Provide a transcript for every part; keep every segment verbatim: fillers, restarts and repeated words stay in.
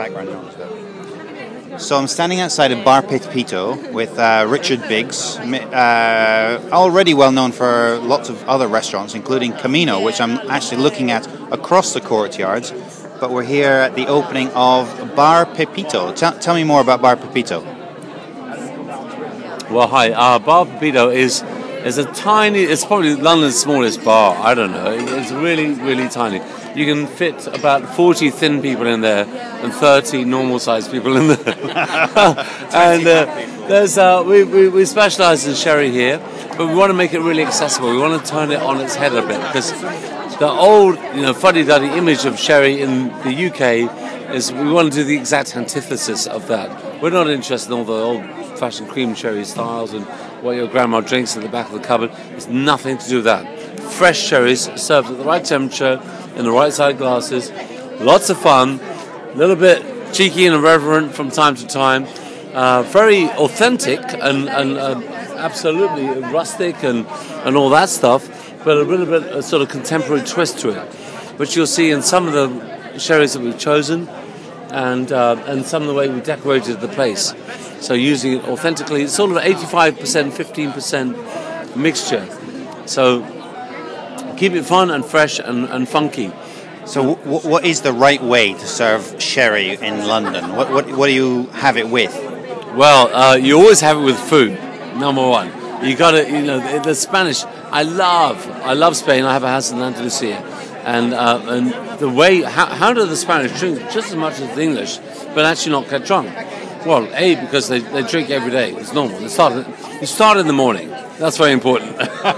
Background noise. So I'm standing outside of Bar Pepito with uh, Richard Biggs, uh, already well known for lots of other restaurants, including Camino, which I'm actually looking at across the courtyards. But we're here at the opening of Bar Pepito. T- tell me more about Bar Pepito. Well, hi. Uh, Bar Pepito is is a tiny. It's probably London's smallest bar. I don't know. It's really, really tiny. You can fit about forty thin people in there and thirty normal-sized people in there. and uh, there's uh, we, we we specialise in sherry here, but we want to make it really accessible. We want to turn it on its head a bit because the old, you know, fuddy-duddy image of sherry in the U K is we want to do the exact antithesis of that. We're not interested in all the old-fashioned cream sherry styles and what your grandma drinks in the back of the cupboard. It's nothing to do with that. Fresh sherries served at the right temperature, in the right side glasses, lots of fun, a little bit cheeky and irreverent from time to time, uh, very authentic and, and uh, absolutely rustic and, and all that stuff, but a little bit a sort of contemporary twist to it, which you'll see in some of the sherries that we've chosen and uh, and some of the way we decorated the place. So using it authentically, it's sort of eighty-five percent, fifteen percent mixture. So keep it fun and fresh and, and funky. So w- what is the right way to serve sherry in London? What what, what do you have it with? Well, uh, you always have it with food, number one. You got to, you know, the, the Spanish, I love, I love Spain. I have a house in Andalusia. And uh, and the way, how, how do the Spanish drink just as much as the English, but actually not get drunk? Well, A, because they, they drink every day. It's normal. They start, you start in the morning. That's very important.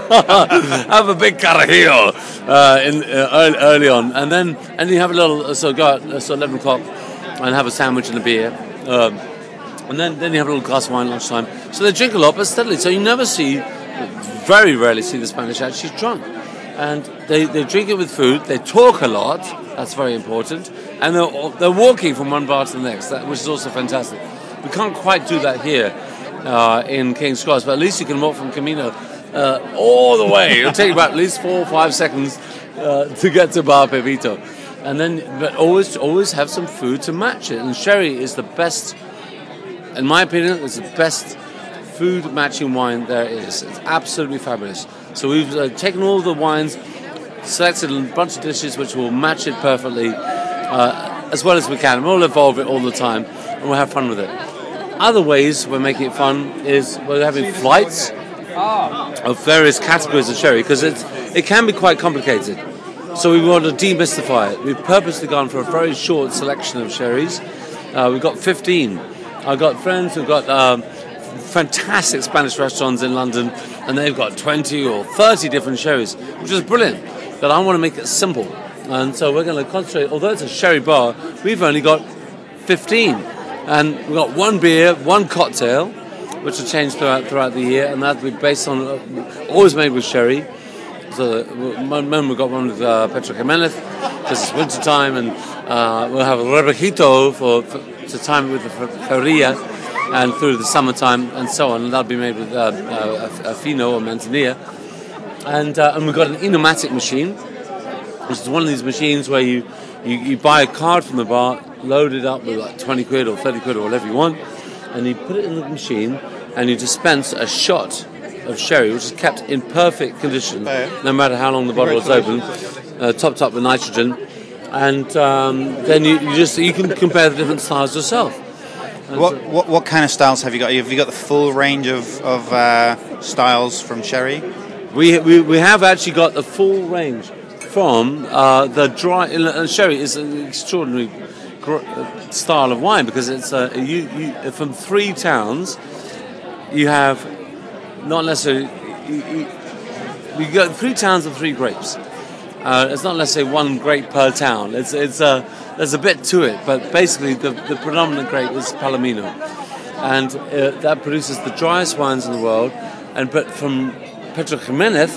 Have a big carajillo uh, in uh, early, early on, and then and you have a little. Uh, so go out uh, so eleven o'clock, and have a sandwich and a beer, um, and then then you have a little glass of wine at lunchtime. So they drink a lot, but steadily. So you never see, very rarely see the Spanish actually drunk, and they, they drink it with food. They talk a lot. That's very important, and they're they're walking from one bar to the next, that, which is also fantastic. We can't quite do that here. Uh, in King's Cross, but at least you can walk from Camino uh, all the way. It'll take about at least four or five seconds uh, to get to Bar Pepito, and then but always always have some food to match it. And sherry is the best, in my opinion, it's the best food matching wine there is. It's absolutely fabulous. So we've uh, taken all the wines, selected a bunch of dishes which will match it perfectly uh, as well as we can. We'll evolve it all the time, and we'll have fun with it. Other ways we're making it fun is we're having flights of various categories of sherry because it it can be quite complicated. So we want to demystify it. We've purposely gone for a very short selection of sherries. Uh, we've got fifteen. I've got friends who've got um, fantastic Spanish restaurants in London, and they've got twenty or thirty different sherries, which is brilliant. But I want to make it simple. And so we're going to concentrate, although it's a sherry bar, we've only got fifteen. And we've got one beer, one cocktail, which will change throughout throughout the year, and that'll be based on, uh, always made with sherry. So then we've got one with uh, Pedro Jimenez, because it's winter time, and uh, we'll have a Rebejito for, for to time it with the Feria, and through the summertime, and so on. And that'll be made with uh, uh, a Fino or Manzanilla. And, uh, and we've got an Enomatic machine, which is one of these machines where you, you, you buy a card from the bar, load it up with like twenty quid or thirty quid or whatever you want, and you put it in the machine and you dispense a shot of sherry, which is kept in perfect condition, no matter how long the bottle is open, uh, topped up with nitrogen, and um, then you, you just you can compare the different styles yourself. What, what what kind of styles have you got? Have you got the full range of, of uh, styles from sherry? We, we we have actually got the full range from uh, the dry, and sherry is an extraordinary style of wine because it's uh, you, you from three towns you have not necessarily you, you, you got three towns and three grapes. Uh, it's not necessarily one grape per town. It's it's uh, there's a bit to it, but basically the, the predominant grape is Palomino, and uh, that produces the driest wines in the world. And but from Pedro Jimenez,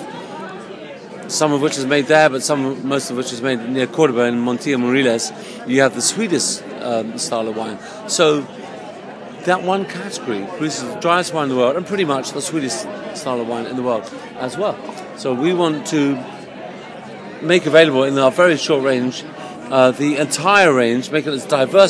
some of which is made there, but some, most of which is made near Cordoba in Montilla Moriles, you have the sweetest um, style of wine. So that one category produces the driest wine in the world and pretty much the sweetest style of wine in the world as well. So we want to make available in our very short range uh, the entire range, make it as diverse